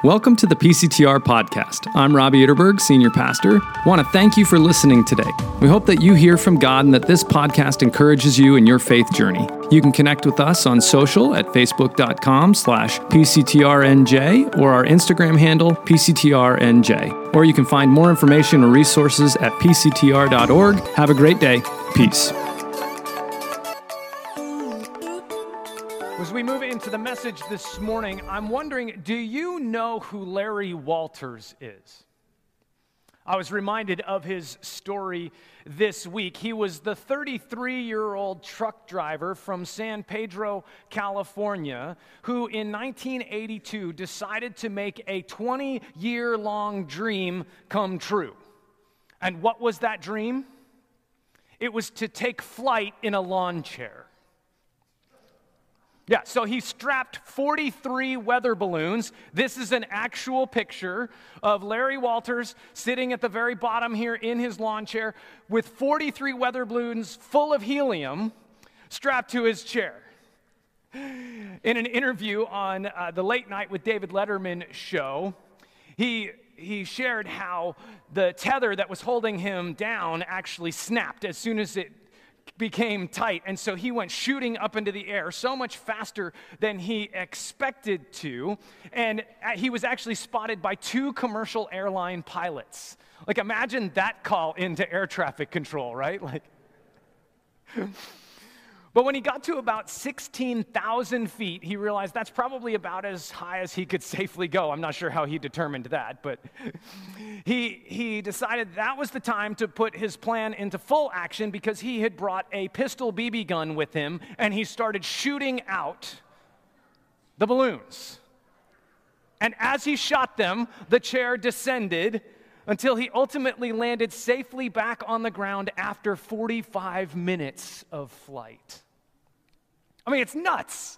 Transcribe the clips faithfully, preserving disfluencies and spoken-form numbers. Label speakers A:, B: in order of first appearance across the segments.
A: Welcome to the P C T R podcast. I'm Robbie Itterberg, Senior Pastor. I want to thank you for listening today. We hope that you hear from God and that this podcast encourages you in your faith journey. You can connect with us on social at facebook.com slash PCTRNJ or our Instagram handle, P C T R N J. Or you can find more information or resources at P C T R dot org. Have a great day. Peace.
B: As we move into the message this morning, I'm wondering, do you know who Larry Walters is? I was reminded of his story this week. He was the thirty-three-year-old truck driver from San Pedro, California, who in nineteen eighty-two decided to make a twenty-year-long dream come true. And what was that dream? It was to take flight in a lawn chair. Yeah, so he strapped forty-three weather balloons. This is an actual picture of Larry Walters sitting at the very bottom here in his lawn chair with forty-three weather balloons full of helium strapped to his chair. In an interview on uh, the Late Night with David Letterman show, he he shared how the tether that was holding him down actually snapped as soon as it became tight, and so he went shooting up into the air so much faster than he expected to, and he was actually spotted by two commercial airline pilots. Like, imagine that call into air traffic control, right? Like, but when he got to about sixteen thousand feet, he realized that's probably about as high as he could safely go. I'm not sure how he determined that, but he he decided that was the time to put his plan into full action because he had brought a pistol B B gun with him, and he started shooting out the balloons. And as he shot them, the chair descended until he ultimately landed safely back on the ground after forty-five minutes of flight. I mean, it's nuts.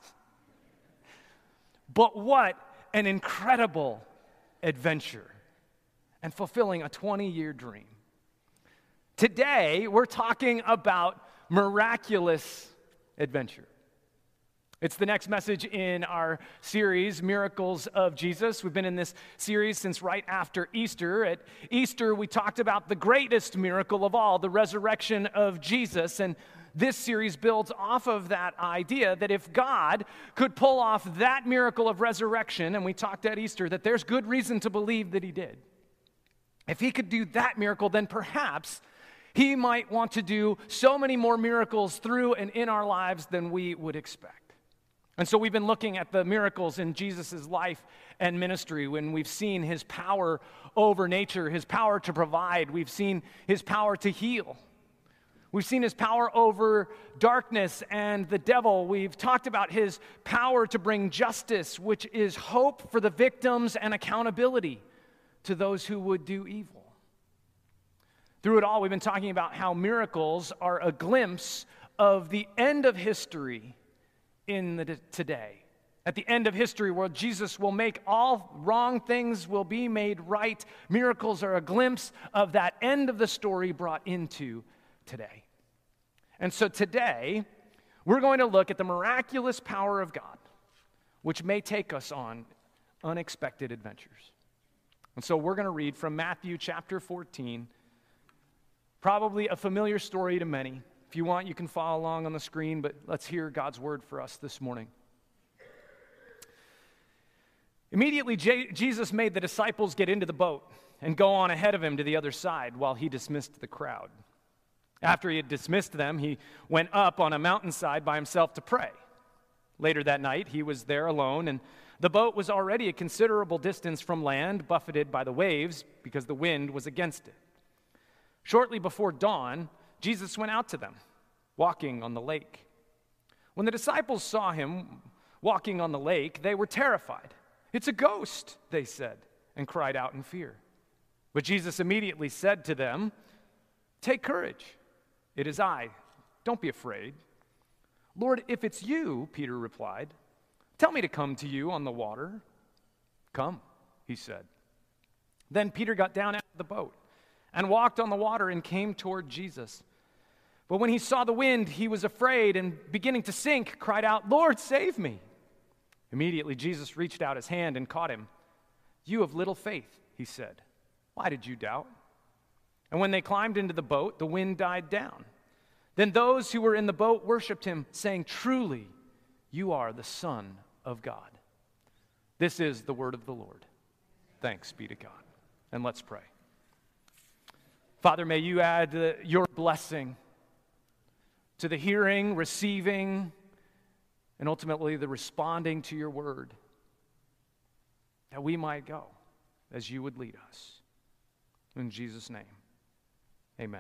B: But what an incredible adventure and fulfilling a twenty-year dream. Today, we're talking about miraculous adventure. It's the next message in our series, Miracles of Jesus. We've been in this series since right after Easter. At Easter, we talked about the greatest miracle of all, the resurrection of Jesus. And this series builds off of that idea that if God could pull off that miracle of resurrection, and we talked at Easter that there's good reason to believe that he did. If he could do that miracle, then perhaps he might want to do so many more miracles through and in our lives than we would expect. And so we've been looking at the miracles in Jesus' life and ministry when we've seen his power over nature, his power to provide. We've seen his power to heal. We've seen his power over darkness and the devil. We've talked about his power to bring justice, which is hope for the victims and accountability to those who would do evil. Through it all, we've been talking about how miracles are a glimpse of the end of history in the today. At the end of history, where Jesus will make all wrong things will be made right. Miracles are a glimpse of that end of the story brought into today. And so today, we're going to look at the miraculous power of God, which may take us on unexpected adventures. And so we're going to read from Matthew chapter fourteen, probably a familiar story to many. If you want, you can follow along on the screen, but let's hear God's word for us this morning. Immediately, J- Jesus made the disciples get into the boat and go on ahead of him to the other side while he dismissed the crowd. After he had dismissed them, he went up on a mountainside by himself to pray. Later that night, he was there alone, and the boat was already a considerable distance from land, buffeted by the waves because the wind was against it. Shortly before dawn, Jesus went out to them, walking on the lake. When the disciples saw him walking on the lake, they were terrified. "It's a ghost," they said, and cried out in fear. But Jesus immediately said to them, "Take courage. It is I. Don't be afraid." "Lord, if it's you," Peter replied, "tell me to come to you on the water." "Come," he said. Then Peter got down out of the boat and walked on the water and came toward Jesus. But when he saw the wind, he was afraid and, beginning to sink, cried out, "Lord, save me." Immediately Jesus reached out his hand and caught him. "You of little faith," he said, "why did you doubt?" And when they climbed into the boat, the wind died down. Then those who were in the boat worshiped him, saying, "Truly, you are the Son of God." This is the word of the Lord. Thanks be to God. And let's pray. Father, may you add uh, your blessing to the hearing, receiving, and ultimately the responding to your word, that we might go as you would lead us. In Jesus' name, amen.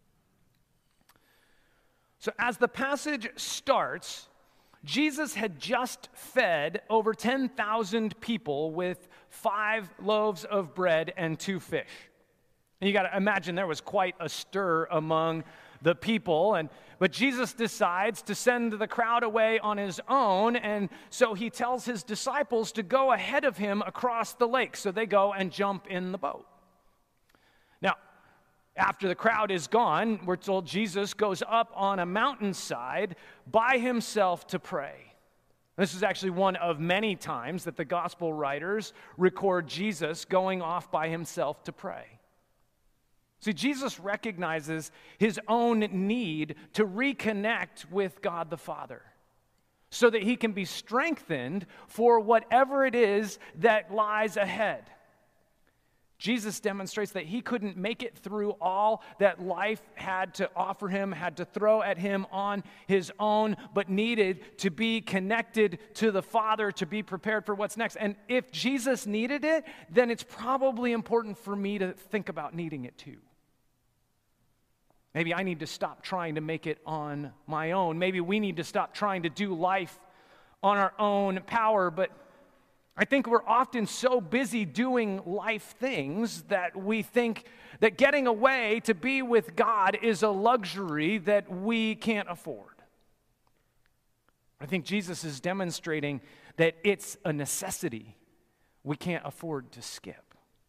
B: So as the passage starts, Jesus had just fed over ten thousand people with five loaves of bread and two fish. And you got to imagine there was quite a stir among the people, and but Jesus decides to send the crowd away on his own, and so he tells his disciples to go ahead of him across the lake. So they go and jump in the boat. Now, after the crowd is gone, we're told Jesus goes up on a mountainside by himself to pray. This is actually one of many times that the gospel writers record Jesus going off by himself to pray. See, Jesus recognizes his own need to reconnect with God the Father so that he can be strengthened for whatever it is that lies ahead. Jesus demonstrates that he couldn't make it through all that life had to offer him, had to throw at him on his own, but needed to be connected to the Father to be prepared for what's next. And if Jesus needed it, then it's probably important for me to think about needing it too. Maybe I need to stop trying to make it on my own. Maybe we need to stop trying to do life on our own power. But I think we're often so busy doing life things that we think that getting away to be with God is a luxury that we can't afford. I think Jesus is demonstrating that it's a necessity we can't afford to skip.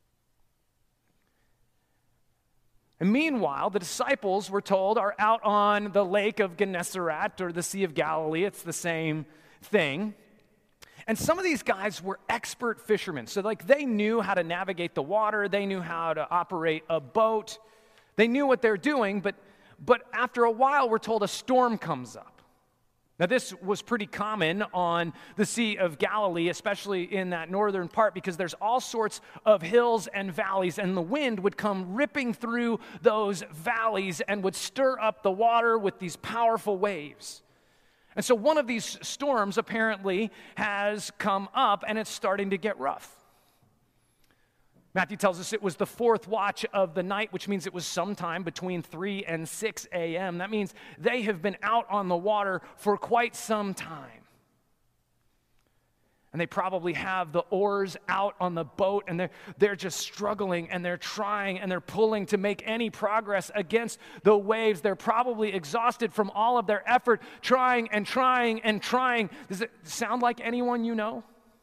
B: And meanwhile, the disciples, we're told, are out on the lake of Gennesaret or the Sea of Galilee. It's the same thing. And some of these guys were expert fishermen. So like they knew how to navigate the water. They knew how to operate a boat. They knew what they're doing. But, but after a while, we're told a storm comes up. Now, this was pretty common on the Sea of Galilee, especially in that northern part, because there's all sorts of hills and valleys, and the wind would come ripping through those valleys and would stir up the water with these powerful waves. And so one of these storms apparently has come up, and it's starting to get rough. Matthew tells us it was the fourth watch of the night, which means it was sometime between three and six a.m. That means they have been out on the water for quite some time. And they probably have the oars out on the boat, and they're, they're just struggling, and they're trying, and they're pulling to make any progress against the waves. They're probably exhausted from all of their effort, trying and trying and trying. Does it sound like anyone you know?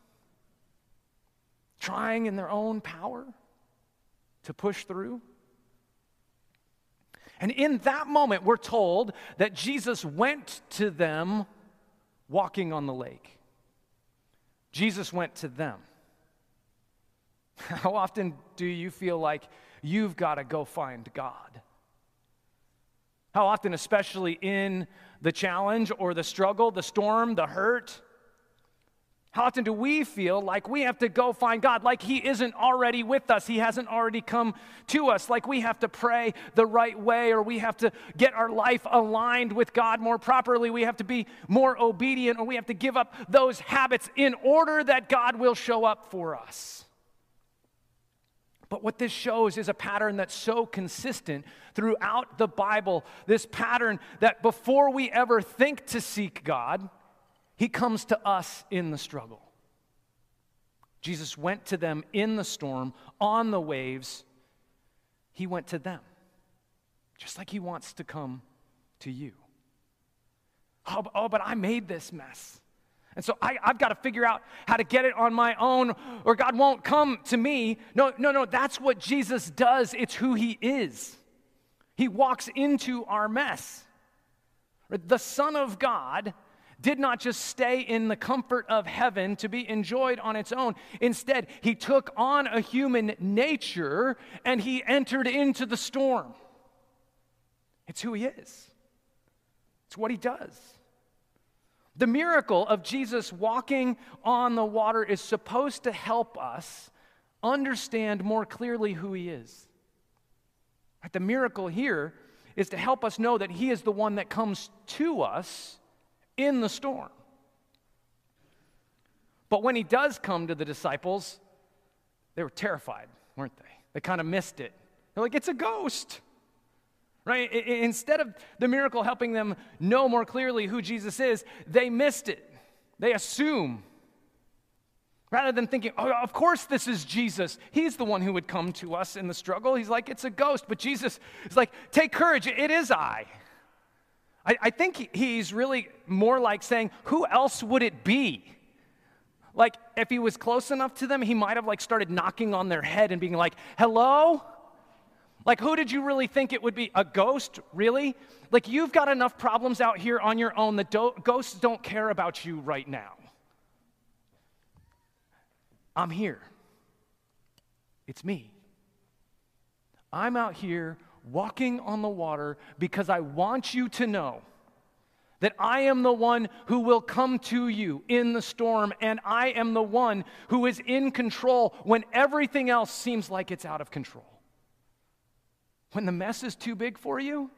B: Trying in their own power to push through. And in that moment, we're told that Jesus went to them walking on the lake. Jesus went to them. How often do you feel like you've got to go find God? How often, especially in the challenge or the struggle, the storm, the hurt, how often do we feel like we have to go find God, like he isn't already with us, he hasn't already come to us, like we have to pray the right way, or we have to get our life aligned with God more properly, we have to be more obedient, or we have to give up those habits in order that God will show up for us. But what this shows is a pattern that's so consistent throughout the Bible, this pattern that before we ever think to seek God, he comes to us in the struggle. Jesus went to them in the storm, on the waves. He went to them, just like he wants to come to you. Oh, oh but I made this mess. And so I, I've got to figure out how to get it on my own, or God won't come to me. No, no, no, that's what Jesus does. It's who he is. He walks into our mess. The Son of God did not just stay in the comfort of heaven to be enjoyed on its own. Instead, he took on a human nature and he entered into the storm. It's who he is. It's what he does. The miracle of Jesus walking on the water is supposed to help us understand more clearly who he is. The miracle here is to help us know that he is the one that comes to us in the storm. But when he does come to the disciples, they were terrified, weren't they? They kind of missed it. They're like, it's a ghost. Right? Instead of the miracle helping them know more clearly who Jesus is, they missed it. They assume. Rather than thinking, oh, of course this is Jesus. He's the one who would come to us in the struggle. He's like, it's a ghost. But Jesus is like, take courage. It is I. I, I think he's really more like saying, who else would it be? Like, if he was close enough to them, he might have like started knocking on their head and being like, hello? Like, who did you really think it would be? A ghost? Really? Like, you've got enough problems out here on your own. The do- ghosts don't care about you right now. I'm here. It's me. I'm out here walking on the water because I want you to know that I am the one who will come to you in the storm, and I am the one who is in control when everything else seems like it's out of control. When the mess is too big for you,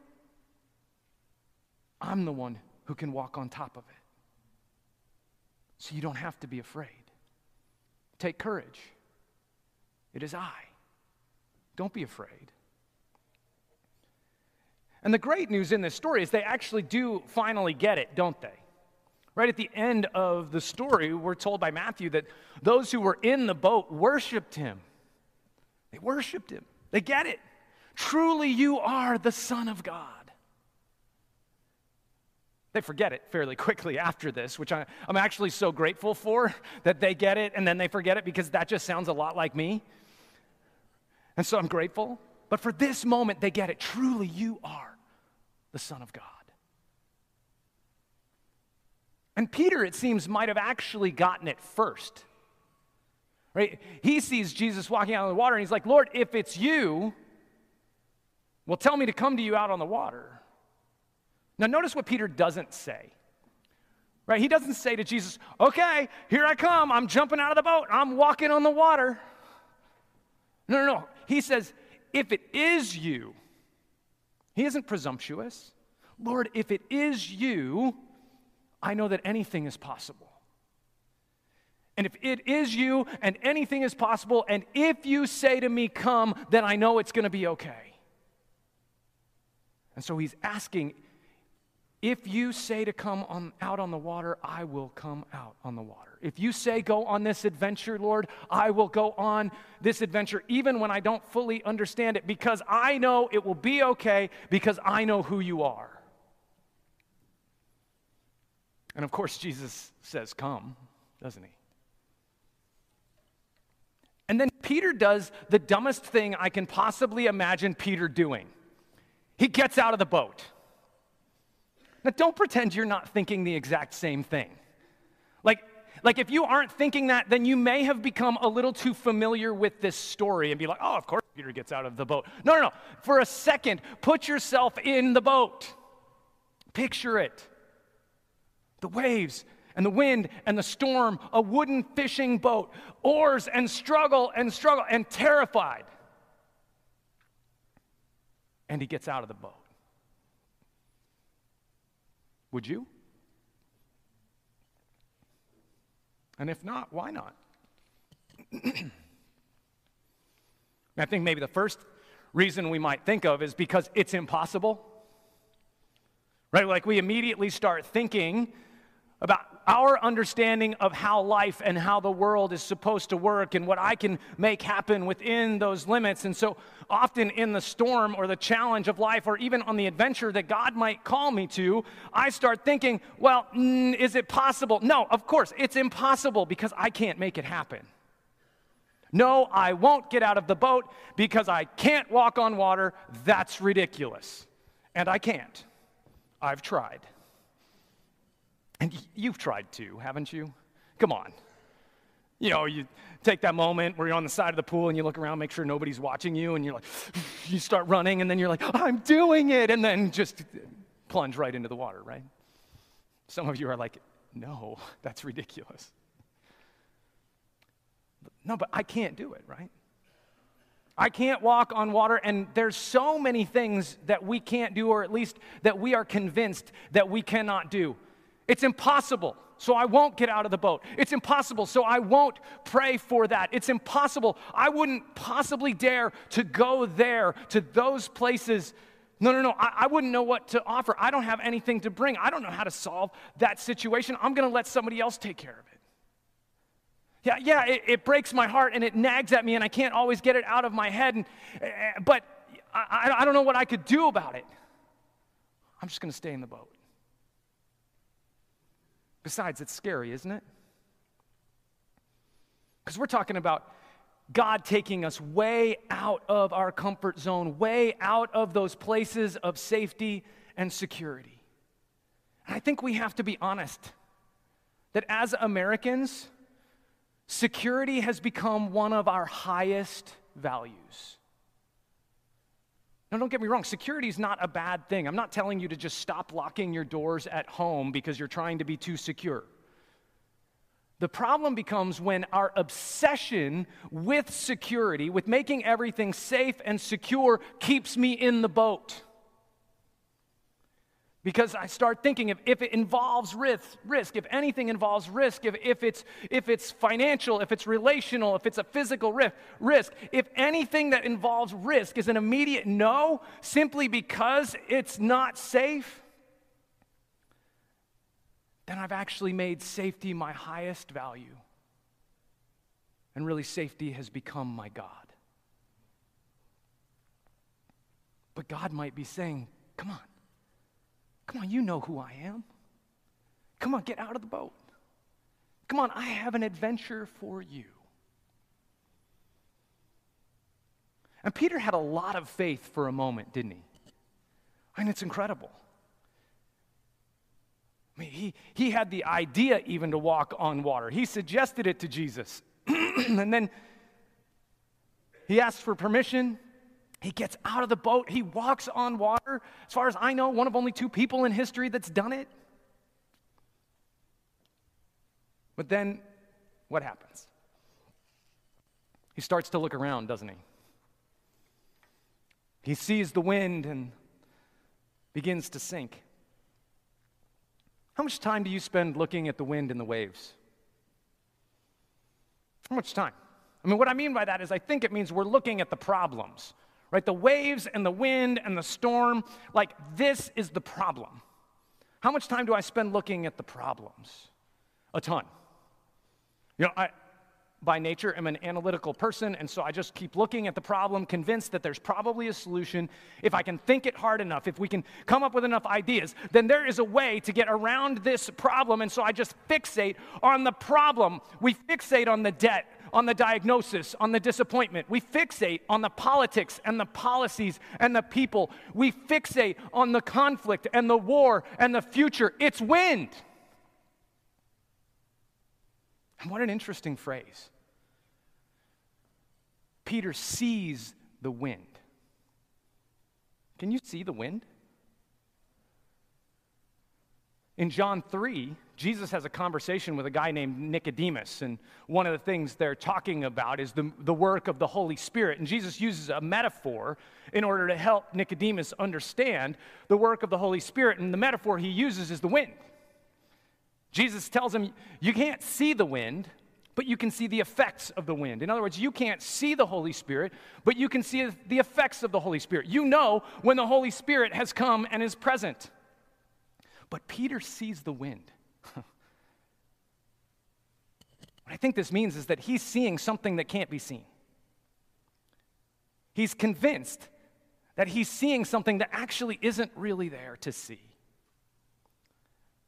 B: I'm the one who can walk on top of it. So you don't have to be afraid. Take courage. It is I. Don't be afraid. And the great news in this story is they actually do finally get it, don't they? Right at the end of the story, we're told by Matthew that those who were in the boat worshiped him. They worshiped him. They get it. Truly, you are the Son of God. They forget it fairly quickly after this, which I, I'm actually so grateful for, that they get it and then they forget it, because that just sounds a lot like me. And so I'm grateful. But for this moment, they get it. Truly, you are the Son of God. And Peter, it seems, might have actually gotten it first. Right? He sees Jesus walking out on the water, and he's like, Lord, if it's you, well, tell me to come to you out on the water. Now, notice what Peter doesn't say. Right? He doesn't say to Jesus, okay, here I come. I'm jumping out of the boat. I'm walking on the water. No, no, no. He says, if it is you, he isn't presumptuous. Lord, if it is you, I know that anything is possible. And if it is you and anything is possible, and if you say to me, come, then I know it's going to be okay. And so he's asking, if you say to come on, out on the water, I will come out on the water. If you say go on this adventure, Lord, I will go on this adventure, even when I don't fully understand it, because I know it will be okay, because I know who you are. And of course, Jesus says, come, doesn't he? And then Peter does the dumbest thing I can possibly imagine Peter doing. He gets out of the boat. Now, don't pretend you're not thinking the exact same thing. Like, like if you aren't thinking that, then you may have become a little too familiar with this story and be like, oh, of course Peter gets out of the boat. No, no, no. For a second, put yourself in the boat. Picture it. The waves and the wind and the storm, a wooden fishing boat, oars and struggle and struggle and terrified. And he gets out of the boat. Would you? And if not, why not? I think maybe the first reason we might think of is because it's impossible. Right? Like we immediately start thinking about our understanding of how life and how the world is supposed to work and what I can make happen within those limits. And so often in the storm or the challenge of life, or even on the adventure that God might call me to, I start thinking, well, mm, is it possible? No, of course, it's impossible because I can't make it happen. No, I won't get out of the boat because I can't walk on water. That's ridiculous. And I can't. I've tried. And you've tried to, haven't you? Come on. You know, you take that moment where you're on the side of the pool and you look around, make sure nobody's watching you, and you're like, you start running, and then you're like, I'm doing it, and then just plunge right into the water, right? Some of you are like, no, that's ridiculous. No, but I can't do it, right? I can't walk on water, and there's so many things that we can't do, or at least that we are convinced that we cannot do. It's impossible, so I won't get out of the boat. It's impossible, so I won't pray for that. It's impossible. I wouldn't possibly dare to go there, to those places. No, no, no, I, I wouldn't know what to offer. I don't have anything to bring. I don't know how to solve that situation. I'm going to let somebody else take care of it. Yeah, yeah, it, it breaks my heart, and it nags at me, and I can't always get it out of my head, and, uh, but I, I don't know what I could do about it. I'm just going to stay in the boat. Besides, it's scary, isn't it? Because we're talking about God taking us way out of our comfort zone, way out of those places of safety and security. And I think we have to be honest that as Americans, security has become one of our highest values. Now, don't get me wrong, security is not a bad thing. I'm not telling you to just stop locking your doors at home because you're trying to be too secure. The problem becomes when our obsession with security, with making everything safe and secure, keeps me in the boat. Because I start thinking if, if it involves risk, risk, if anything involves risk, if, if, it's, if it's financial, if it's relational, if it's a physical risk, risk, if anything that involves risk is an immediate no, simply because it's not safe, then I've actually made safety my highest value. And really, safety has become my God. But God might be saying, come on. Come on, you know who I am. Come on, get out of the boat. Come on, I have an adventure for you. And Peter had a lot of faith for a moment, didn't he? I mean, it's incredible. I mean, he, he had the idea even to walk on water. He suggested it to Jesus. And then he asked for permission. He gets out of the boat. He walks on water. As far as I know, one of only two people in history that's done it. But then, what happens? He starts to look around, doesn't he? He sees the wind and begins to sink. How much time do you spend looking at the wind and the waves? How much time? I mean, what I mean by that is I think it means we're looking at the problems. Right, the waves and the wind and the storm, like this is the problem. How much time do I spend looking at the problems? A ton. You know, I, by nature, am an analytical person, and so I just keep looking at the problem, convinced that there's probably a solution. If I can think it hard enough, if we can come up with enough ideas, then there is a way to get around this problem, and so I just fixate on the problem. We fixate on the debt, on the diagnosis, on the disappointment. We fixate on the politics and the policies and the people. We fixate on the conflict and the war and the future. It's wind. And what an interesting phrase. Peter sees the wind. Can you see the wind? In John three, Jesus has a conversation with a guy named Nicodemus, and one of the things they're talking about is the, the work of the Holy Spirit. And Jesus uses a metaphor in order to help Nicodemus understand the work of the Holy Spirit, and the metaphor he uses is the wind. Jesus tells him, you can't see the wind, but you can see the effects of the wind. In other words, you can't see the Holy Spirit, but you can see the effects of the Holy Spirit. You know when the Holy Spirit has come and is present. But Peter sees the wind. What I think this means is that he's seeing something that can't be seen. He's convinced that he's seeing something that actually isn't really there to see.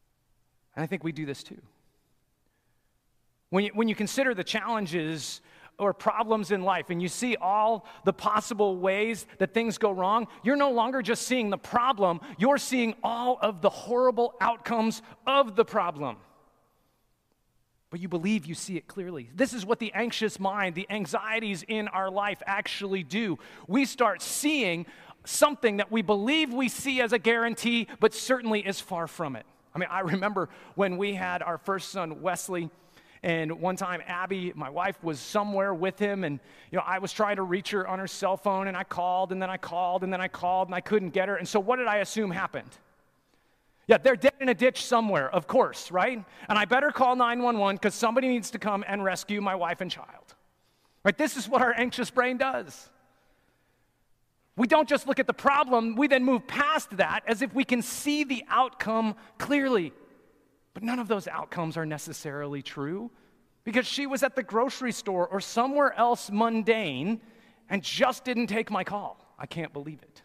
B: And I think we do this too. When you, when you consider the challenges or problems in life and you see all the possible ways that things go wrong, you're no longer just seeing the problem, you're seeing all of the horrible outcomes of the problem. But you believe you see it clearly. This is what the anxious mind, the anxieties in our life actually do. We start seeing something that we believe we see as a guarantee, but certainly is far from it. I mean, I remember when we had our first son, Wesley, and one time, Abby, my wife, was somewhere with him, and you know, I was trying to reach her on her cell phone, and I called, and then I called, and then I called, and I couldn't get her. And so what did I assume happened? Yeah, they're dead in a ditch somewhere, of course, right? And I better call nine one one because somebody needs to come and rescue my wife and child. Right? This is what our anxious brain does. We don't just look at the problem, we then move past that as if we can see the outcome clearly. But none of those outcomes are necessarily true because she was at the grocery store or somewhere else mundane and just didn't take my call. I can't believe it.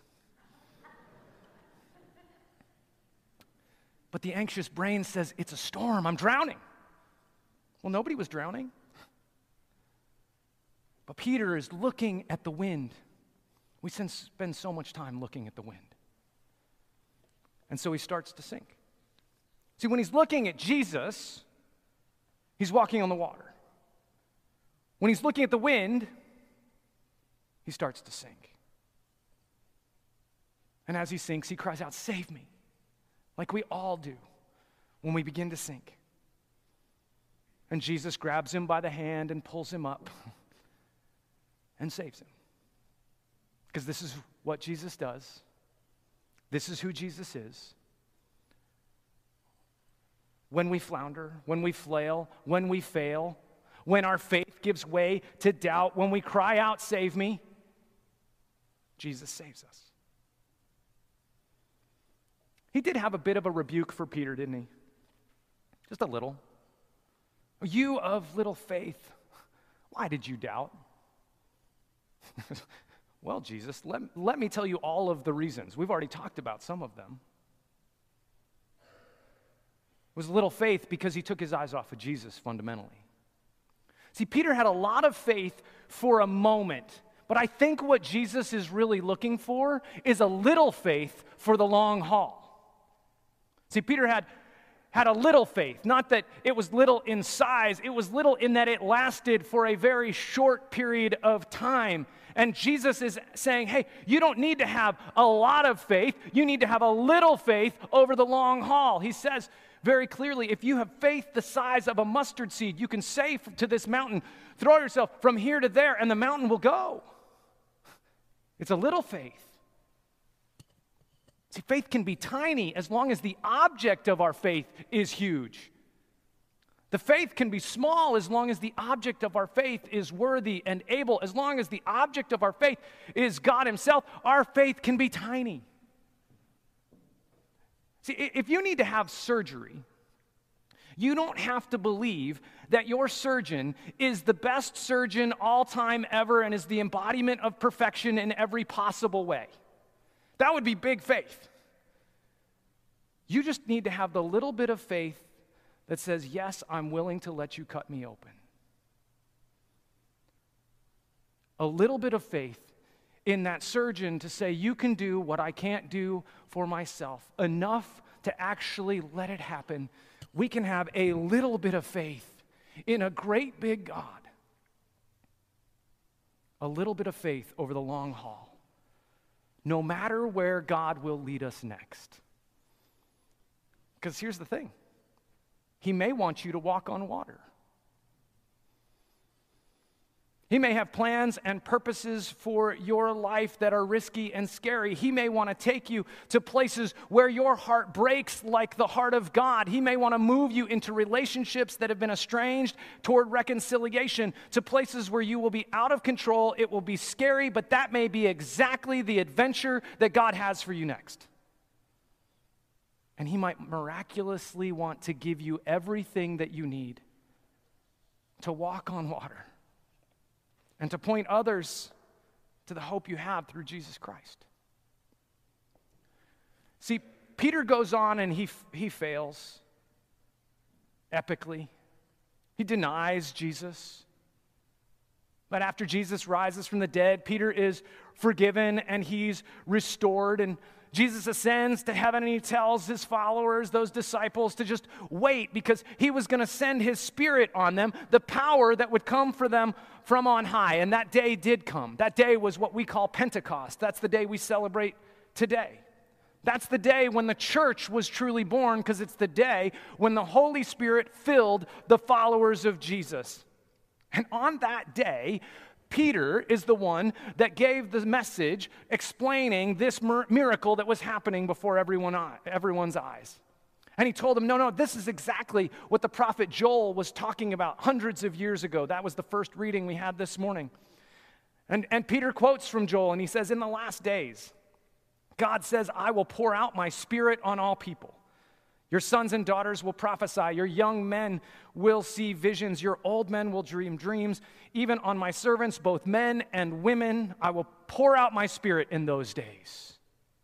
B: But the anxious brain says, it's a storm, I'm drowning. Well, nobody was drowning. But Peter is looking at the wind. We spend so much time looking at the wind. And so he starts to sink. See, when he's looking at Jesus, he's walking on the water. When he's looking at the wind, he starts to sink. And as he sinks, he cries out, "Save me," like we all do when we begin to sink. And Jesus grabs him by the hand and pulls him up and saves him. Because this is what Jesus does. This is who Jesus is. When we flounder, when we flail, when we fail, when our faith gives way to doubt, when we cry out, "Save me," Jesus saves us. He did have a bit of a rebuke for Peter, didn't he? Just a little. "You of little faith, why did you doubt?" Well, Jesus, let, let me tell you all of the reasons. We've already talked about some of them. It was little faith because he took his eyes off of Jesus fundamentally. See, Peter had a lot of faith for a moment, but I think what Jesus is really looking for is a little faith for the long haul. See, Peter had, had a little faith, not that it was little in size, it was little in that it lasted for a very short period of time. And Jesus is saying, hey, you don't need to have a lot of faith, you need to have a little faith over the long haul. He says very clearly, if you have faith the size of a mustard seed, you can say to this mountain, throw yourself from here to there, and the mountain will go. It's a little faith. See, faith can be tiny as long as the object of our faith is huge. The faith can be small as long as the object of our faith is worthy and able. As long as the object of our faith is God himself, our faith can be tiny. See, if you need to have surgery, you don't have to believe that your surgeon is the best surgeon all time ever and is the embodiment of perfection in every possible way. That would be big faith. You just need to have the little bit of faith that says, yes, I'm willing to let you cut me open. A little bit of faith in that surgeon to say, you can do what I can't do for myself. Enough to actually let it happen. We can have a little bit of faith in a great big God. A little bit of faith over the long haul. No matter where God will lead us next. Because here's the thing. He may want you to walk on water. He may have plans and purposes for your life that are risky and scary. He may want to take you to places where your heart breaks like the heart of God. He may want to move you into relationships that have been estranged toward reconciliation, to places where you will be out of control. It will be scary, but that may be exactly the adventure that God has for you next. And he might miraculously want to give you everything that you need to walk on water and to point others to the hope you have through Jesus Christ. See, Peter goes on and he, he fails epically. He denies Jesus. But after Jesus rises from the dead, Peter is forgiven and he's restored. And Jesus ascends to heaven and he tells his followers, those disciples, to just wait because he was going to send his Spirit on them, the power that would come for them from on high. And that day did come. That day was what we call Pentecost. That's the day we celebrate today. That's the day when the church was truly born, because it's the day when the Holy Spirit filled the followers of Jesus. And on that day, Peter is the one that gave the message explaining this miracle that was happening before everyone, everyone's eyes. And he told them, no, no, this is exactly what the prophet Joel was talking about hundreds of years ago. That was the first reading we had this morning. And, and Peter quotes from Joel, and he says, in the last days, God says, I will pour out my Spirit on all people. Your sons and daughters will prophesy. Your young men will see visions. Your old men will dream dreams. Even on my servants, both men and women, I will pour out my Spirit in those days.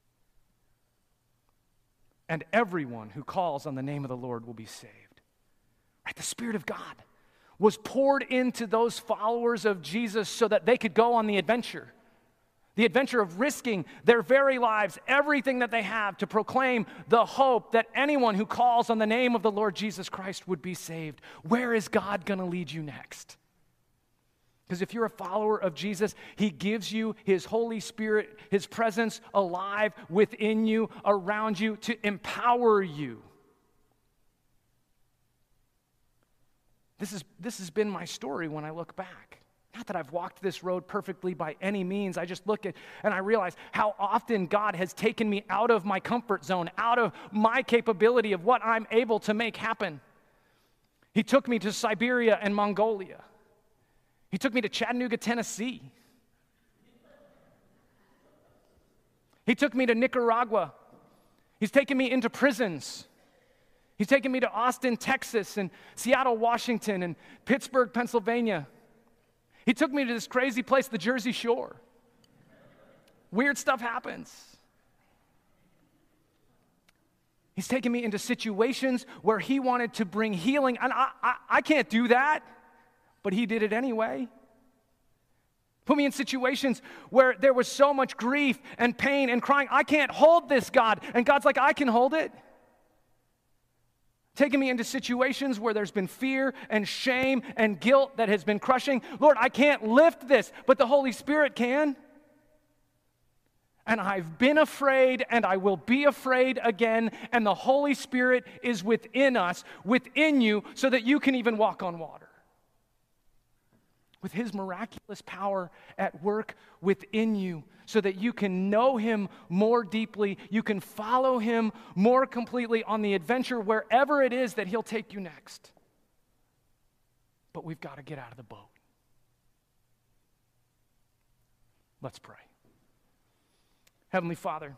B: And everyone who calls on the name of the Lord will be saved. Right? The Spirit of God was poured into those followers of Jesus so that they could go on the adventure. The adventure of risking their very lives, everything that they have, to proclaim the hope that anyone who calls on the name of the Lord Jesus Christ would be saved. Where is God going to lead you next? Because if you're a follower of Jesus, he gives you his Holy Spirit, his presence alive within you, around you, to empower you. This is, this has been my story when I look back. Not that I've walked this road perfectly by any means. I just look at and I realize how often God has taken me out of my comfort zone, out of my capability of what I'm able to make happen. He took me to Siberia and Mongolia. He took me to Chattanooga, Tennessee. He took me to Nicaragua. He's taken me into prisons. He's taken me to Austin, Texas, and Seattle, Washington, and Pittsburgh, Pennsylvania. He took me to this crazy place, the Jersey Shore. Weird stuff happens. He's taken me into situations where he wanted to bring healing. And I, I, I can't do that, but he did it anyway. Put me in situations where there was so much grief and pain and crying. I can't hold this, God. And God's like, I can hold it. Taking me into situations where there's been fear and shame and guilt that has been crushing. Lord, I can't lift this, but the Holy Spirit can. And I've been afraid, and I will be afraid again, and the Holy Spirit is within us, within you, so that you can even walk on water. With his miraculous power at work within you, so that you can know him more deeply, you can follow him more completely on the adventure wherever it is that he'll take you next. But we've got to get out of the boat. Let's pray. Heavenly Father,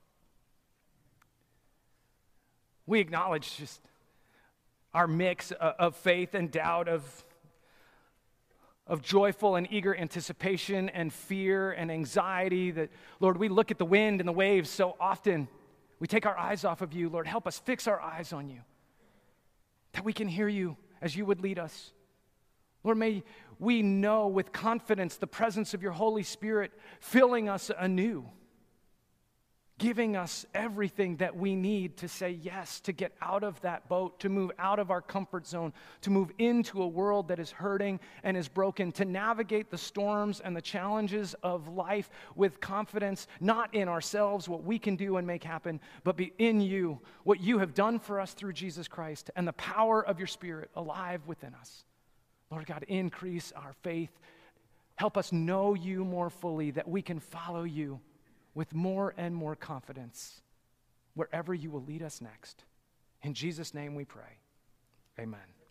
B: we acknowledge just our mix of faith and doubt, of of joyful and eager anticipation and fear and anxiety, that, Lord, we look at the wind and the waves so often. We take our eyes off of you. Lord, help us fix our eyes on you, that we can hear you as you would lead us. Lord, may we know with confidence the presence of your Holy Spirit filling us anew, giving us everything that we need to say yes, to get out of that boat, to move out of our comfort zone, to move into a world that is hurting and is broken, to navigate the storms and the challenges of life with confidence, not in ourselves, what we can do and make happen, but be in you, what you have done for us through Jesus Christ, and the power of your Spirit alive within us. Lord God, increase our faith. Help us know you more fully, that we can follow you with more and more confidence wherever you will lead us next. In Jesus' name we pray. Amen.